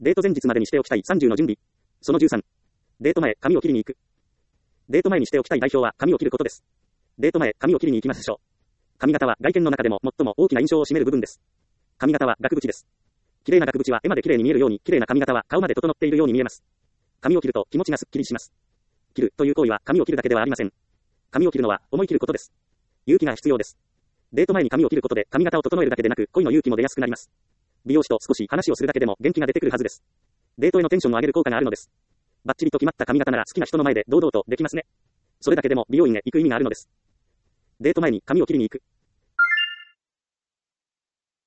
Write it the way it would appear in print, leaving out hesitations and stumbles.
デート前日までにしておきたい30の準備。その13。デート前、髪を切りに行く。デート前にしておきたい代表は髪を切ることです。デート前、髪を切りに行きましょう。髪型は外見の中でも最も大きな印象を占める部分です。髪型は額縁です。綺麗な額縁は絵まで綺麗に見えるように、綺麗な髪型は顔まで整っているように見えます。髪を切ると気持ちがすっきりします。切るという行為は髪を切るだけではありません。髪を切るのは思い切ることです。勇気が必要です。デート前に髪を切ることで髪型を整えるだけでなく恋の勇気も出やすくなります。美容師と少し話をするだけでも元気が出てくるはずです。デートへのテンションを上げる効果があるのです。バッチリと決まった髪型なら好きな人の前で堂々とできますね。それだけでも美容院へ行く意味があるのです。デート前に髪を切りに行く。